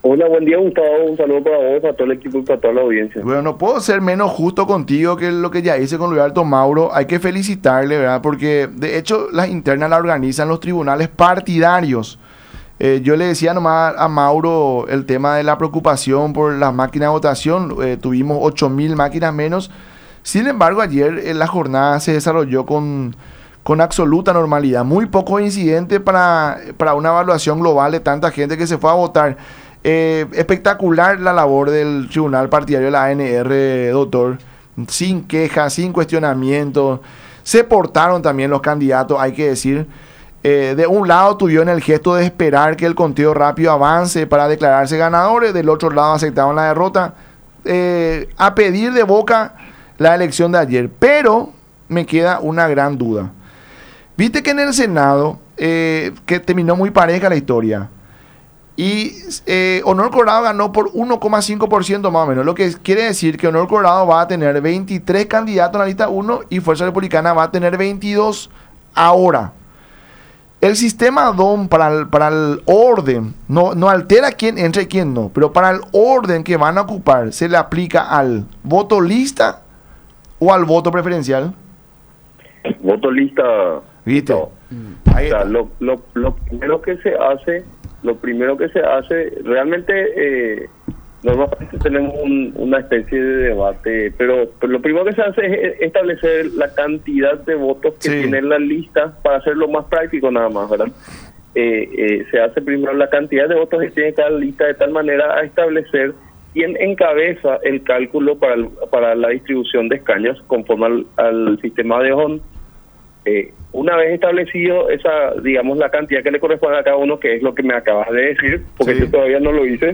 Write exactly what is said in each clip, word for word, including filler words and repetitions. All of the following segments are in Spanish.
Hola, buen día, Gustavo. Un saludo para vos, para todo el equipo y para toda la audiencia. Bueno, no puedo ser menos justo contigo que lo que ya hice con Luis Alto Mauro. Hay que felicitarle, ¿verdad? Porque de hecho las internas las organizan los tribunales partidarios. Eh, yo le decía nomás a Mauro el tema de la preocupación por las máquinas de votación. Eh, tuvimos ocho mil máquinas menos. Sin embargo, ayer en la jornada se desarrolló con, con absoluta normalidad. Muy poco incidente para, para una evaluación global de tanta gente que se fue a votar. Eh, espectacular la labor del tribunal partidario de la A N R, doctor. Sin quejas, sin cuestionamientos. Se portaron también los candidatos, hay que decir. Eh, de un lado tuvieron el gesto de esperar que el conteo rápido avance para declararse ganadores. Del otro lado aceptaron la derrota. Eh, a pedir de boca la elección de ayer. Pero me queda una gran duda. Viste que en el Senado, eh, que terminó muy pareja la historia. Y eh, Honor Colorado ganó por uno coma cinco por ciento más o menos, lo que quiere decir que Honor Colorado va a tener veintitrés candidatos en la lista uno y Fuerza Republicana va a tener veintidós ahora. El sistema D O M para el, para el orden, no, no altera quién entra y quién no, pero para el orden que van a ocupar, ¿se le aplica al voto lista o al voto preferencial? Voto lista. ¿Viste? No. Ahí O sea, está. lo, lo, lo primero que se hace, lo primero que se hace, realmente, eh, normalmente tenemos un, una especie de debate, pero, pero lo primero que se hace es establecer la cantidad de votos que Sí. tiene la lista para hacerlo más práctico nada más, ¿verdad? Eh, eh, se hace primero la cantidad de votos que tiene cada lista de tal manera a establecer quién encabeza el cálculo para, el- para la distribución de escaños conforme al, al sistema de O N. Eh, una vez establecido esa, digamos, la cantidad que le corresponde a cada uno, que es lo que me acabas de decir, porque Sí. yo todavía no lo hice,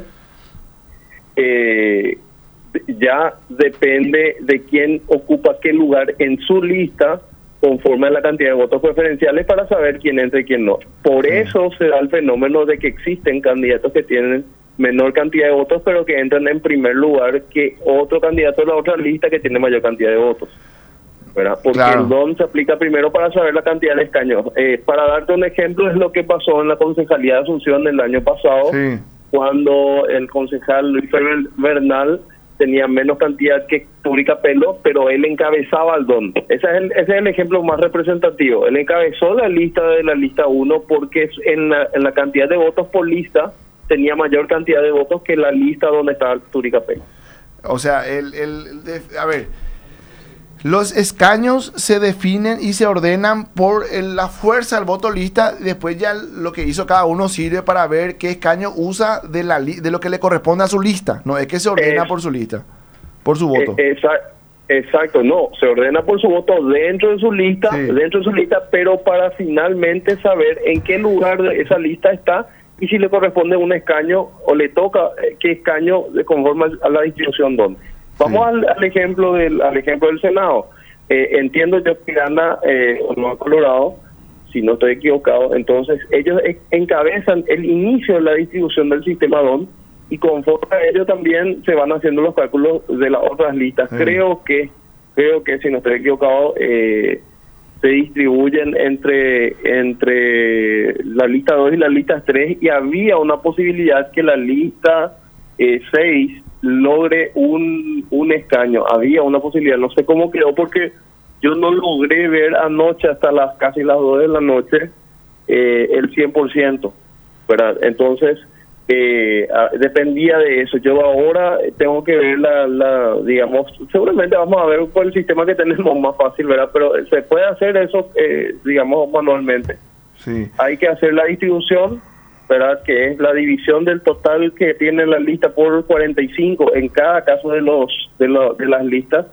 eh, ya depende de quién ocupa qué lugar en su lista conforme a la cantidad de votos preferenciales para saber quién entra y quién no. Por eso se da el fenómeno de que existen candidatos que tienen menor cantidad de votos, pero que entran en primer lugar que otro candidato de la otra lista que tiene mayor cantidad de votos, ¿verdad? Porque Claro. el D O M se aplica primero para saber la cantidad de escaños. Eh, para darte un ejemplo, es lo que pasó en la Concejalía de Asunción el año pasado, Sí. cuando el concejal Luis Fer- Bernal tenía menos cantidad que Turi Capello, pero él encabezaba al D O M. Ese es, el, ese es el ejemplo más representativo. Él encabezó la lista de la lista uno porque en la, en la cantidad de votos por lista tenía mayor cantidad de votos que la lista donde estaba Turi Capello. O sea, el, el, el de- a ver, los escaños se definen y se ordenan por el- la fuerza del voto lista. Después ya lo que hizo cada uno sirve para ver qué escaño usa de, la li- de lo que le corresponde a su lista. No es que se ordena Es- por su lista, por su voto. Eh, exa- exacto, no, se ordena por su voto dentro de su lista, Sí. dentro de su lista, pero para finalmente saber en qué lugar de esa lista está y si le corresponde un escaño o le toca eh, qué escaño de conforme a la distribución donde. Vamos Sí. al, al ejemplo del al ejemplo del Senado. Eh, entiendo yo que gana eh, Honor Colorado, si no estoy equivocado, entonces ellos e- encabezan el inicio de la distribución del sistema D O M y conforme a ello también se van haciendo los cálculos de las otras listas. Sí. Creo que, creo que si no estoy equivocado, eh, se distribuyen entre entre la lista dos y la lista tres y había una posibilidad que la lista eh, seis logre un, un escaño. Había una posibilidad, no sé cómo quedó porque yo no logré ver anoche hasta las casi las dos de la noche eh, el cien por ciento, ¿verdad? Entonces, eh, ah, dependía de eso. Yo ahora tengo que ver la, la, digamos, seguramente vamos a ver por el sistema que tenemos más fácil, ¿verdad? Pero se puede hacer eso, eh, digamos, manualmente. Sí. Hay que hacer la distribución, ¿verdad? Que es la división del total que tiene la lista por cuarenta y cinco en cada caso de los de, lo- de las listas,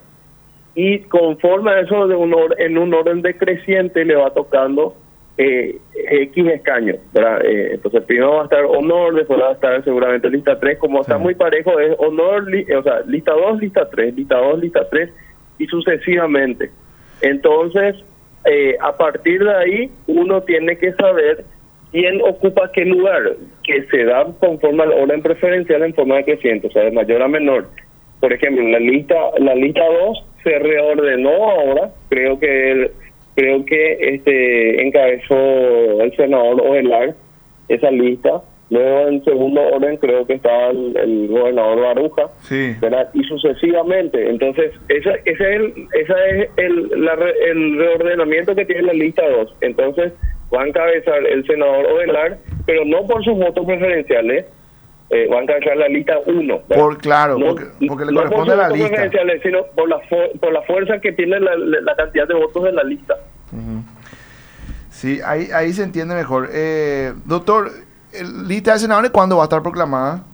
y conforme a eso de un or- en un orden decreciente le va tocando eh, X escaños, ¿verdad? Eh, entonces primero va a estar Honor, después va a estar seguramente lista tres, como está Sí. muy parejo es Honor, li- o sea, lista dos, lista tres, lista dos, lista tres y sucesivamente. Entonces, eh, a partir de ahí uno tiene que saber quién ocupa qué lugar, que se da conforme al orden preferencial en forma decreciente, o sea, de mayor a menor. Por ejemplo, la lista la lista dos se reordenó ahora, creo que el- creo que este encabezó el senador Ovelar esa lista, Luego, en segundo orden, creo que estaba el, el gobernador Baruja, Sí. ¿verdad? Y sucesivamente. Entonces, esa, ese es, el, esa es el, la, re- el reordenamiento que tiene la lista dos. Entonces, va a encabezar el senador Ovelar, pero no por sus votos preferenciales, eh, va a encabezar la lista uno. Por, claro, no, porque, porque le no por corresponde sus a la votos lista. preferenciales, sino por la, fu- por la fuerza que tiene la, la, la cantidad de votos de la lista. Ujú. Sí, ahí, ahí se entiende mejor. Eh, doctor, ¿el lista de senadores cuándo va a estar proclamada?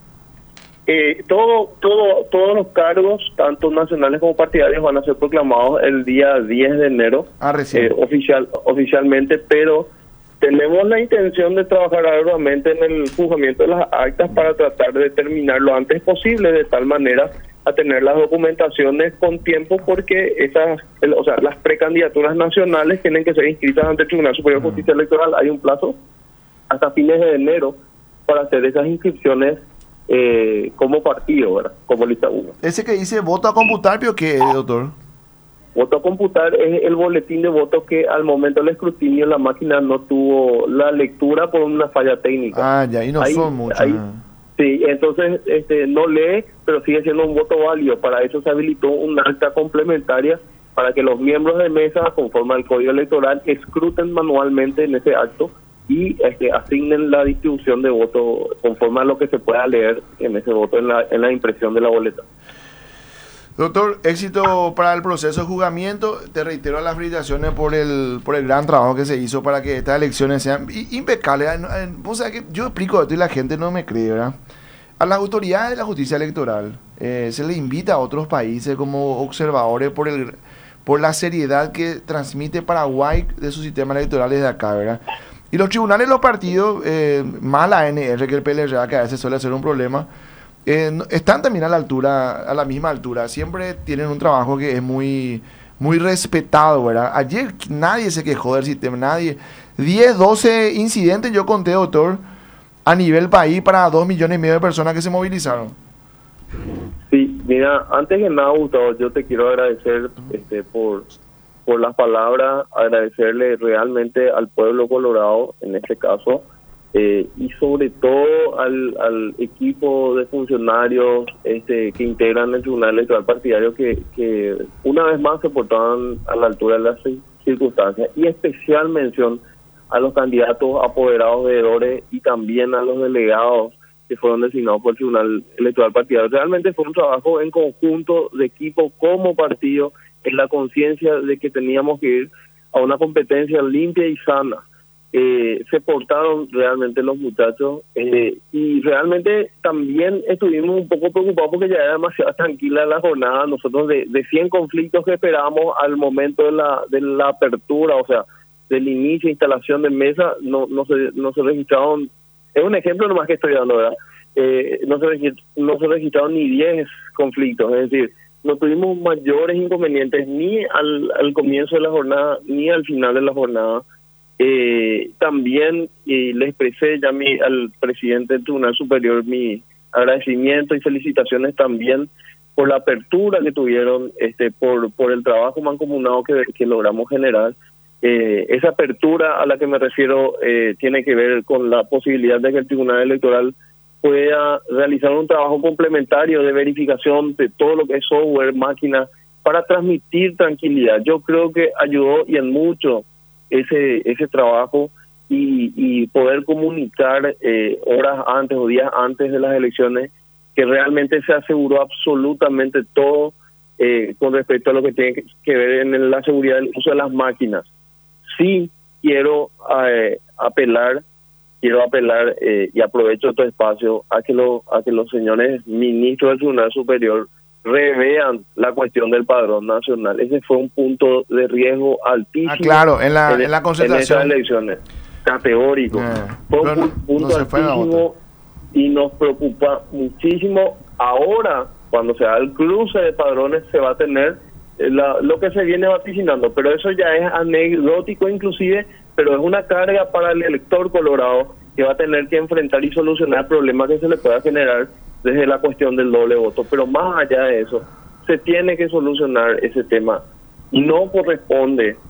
Eh, todo, todo, todos los cargos, tanto nacionales como partidarios, van a ser proclamados el día diez de enero, Ah, recién. eh, oficial, oficialmente, pero tenemos la intención de trabajar arduamente en el juzgamiento de las actas para tratar de terminar lo antes posible, de tal manera a tener las documentaciones con tiempo, porque esas, el- o sea, las precandidaturas nacionales tienen que ser inscritas ante el Tribunal Superior de Justicia Electoral. Hay un plazo hasta fines de enero para hacer esas inscripciones eh, como partido, ¿verdad? Como lista uno. Ese que dice voto a computar, ¿pero qué es, doctor? Voto a computar es el boletín de votos que al momento del escrutinio la máquina no tuvo la lectura por una falla técnica. Ah, ya, y no Ahí- son muchos. ahí- ah. Sí, entonces este, no lee, pero sigue siendo un voto válido. Para eso se habilitó un acta complementaria para que los miembros de mesa, conforme al Código Electoral, escruten manualmente en ese acto y este, asignen la distribución de votos conforme a lo que se pueda leer en ese voto, en la, en la impresión de la boleta. Doctor, éxito para el proceso de juzgamiento. Te reitero las felicitaciones por el por el gran trabajo que se hizo para que estas elecciones sean i- impecables. O sea, que yo explico esto y la gente no me cree, ¿verdad? A las autoridades de la justicia electoral eh, se les invita a otros países como observadores por el por la seriedad que transmite Paraguay de su sistema electoral desde acá, ¿verdad? Y los tribunales de los partidos, eh, más la A N R que el P L R A, que a veces suele ser un problema, eh, no- están también a la altura, a la misma altura. Siempre tienen un trabajo que es muy, muy respetado, ¿verdad? Ayer nadie se quejó del sistema, nadie. diez, doce incidentes yo conté, doctor, a nivel país para dos millones y medio de personas que se movilizaron. Sí, mira, antes que nada, Gustavo, yo te quiero agradecer este, por, por las palabras, agradecerle realmente al pueblo colorado, en este caso, eh, y sobre todo al, al equipo de funcionarios este, que integran el Tribunal Electoral Partidario, que, que una vez más se portaban a la altura de las ci- circunstancias, y especial mención a los candidatos apoderados veedores y también a los delegados que fueron designados por el Tribunal Electoral Partidario. Realmente fue un trabajo en conjunto de equipo como partido, en la conciencia de que teníamos que ir a una competencia limpia y sana. Eh, se portaron realmente los muchachos eh, y realmente también estuvimos un poco preocupados porque ya era demasiado tranquila la jornada. Nosotros de, de cien conflictos que esperábamos al momento de la, de la apertura, o sea, del inicio e instalación de mesa, no, no, se, no se registraron. Es un ejemplo nomás que estoy dando, ¿verdad? Eh, no, se regist- no se registraron ni diez conflictos, es decir, no tuvimos mayores inconvenientes ni al, al comienzo de la jornada ni al final de la jornada. Eh, también eh, le expresé ya mi, al presidente del Tribunal Superior mi agradecimiento y felicitaciones también por la apertura que tuvieron, este, por, por el trabajo mancomunado que, que logramos generar. Eh, esa apertura a la que me refiero eh, tiene que ver con la posibilidad de que el Tribunal Electoral pueda realizar un trabajo complementario de verificación de todo lo que es software, máquina, para transmitir tranquilidad. Yo creo que ayudó y en mucho ese ese trabajo y, y poder comunicar eh, horas antes o días antes de las elecciones que realmente se aseguró absolutamente todo eh, con respecto a lo que tiene que, que ver en la seguridad del uso de las máquinas. Sí quiero eh, apelar, quiero apelar eh, y aprovecho este espacio a que, lo, a que los señores ministros del Tribunal Superior revean la cuestión del padrón nacional. Ese fue un punto de riesgo altísimo. Ah, claro, en la, en, en la concentración. En estas elecciones, categórico. Eh, fue pero un no- punto no se fue a la altísimo otra. y nos preocupa muchísimo. Ahora, cuando se da el cruce de padrones, se va a tener eh, la, lo que se viene vaticinando, pero eso ya es anecdótico inclusive, pero es una carga para el elector colorado que va a tener que enfrentar y solucionar problemas que se le pueda generar desde la cuestión del doble voto. Pero más allá de eso, se tiene que solucionar ese tema. No corresponde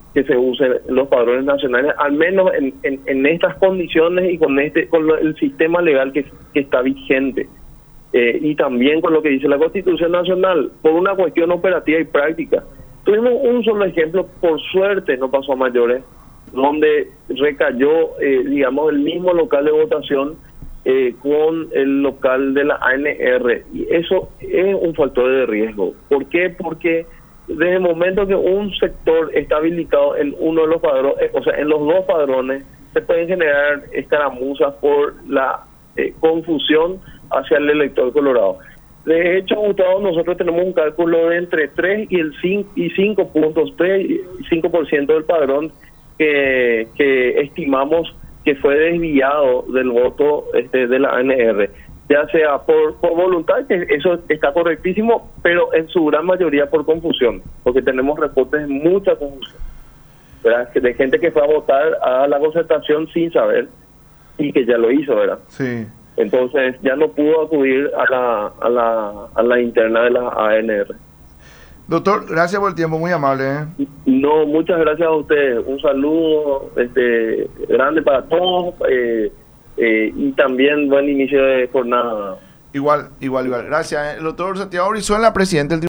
que se usen los padrones nacionales, al menos en, en, en estas condiciones y con este con lo, el sistema legal que, que está vigente. Eh, y también con lo que dice la Constitución Nacional, por una cuestión operativa y práctica. Tuvimos un solo ejemplo, por suerte no pasó a mayores, donde recayó, eh, digamos, el mismo local de votación eh, con el local de la A N R. Y eso es un factor de riesgo. ¿Por qué? Porque desde el momento que un sector está habilitado en uno de los padrones, eh, o sea, en los dos padrones, se pueden generar escaramuzas por la eh, confusión hacia el elector colorado. De hecho, Gustavo, nosotros tenemos un cálculo de entre tres y el cinco y cinco puntos, tres y cinco por ciento del padrón que, que estimamos que fue desviado del voto este, de la A N R, ya sea por, por voluntad, que eso está correctísimo, pero en su gran mayoría por confusión, porque tenemos reportes de mucha confusión, ¿verdad? De gente que fue a votar a la concertación sin saber y que ya lo hizo, ¿verdad? Sí. Entonces ya no pudo acudir a la, a la, a la interna de la A N R. Doctor, gracias por el tiempo, muy amable. ¿eh? No, muchas gracias a ustedes. Un saludo este grande para todos eh, eh, y también buen inicio de jornada. Igual, igual, igual. Gracias. ¿eh? El doctor Santiago Brizuela, presidente del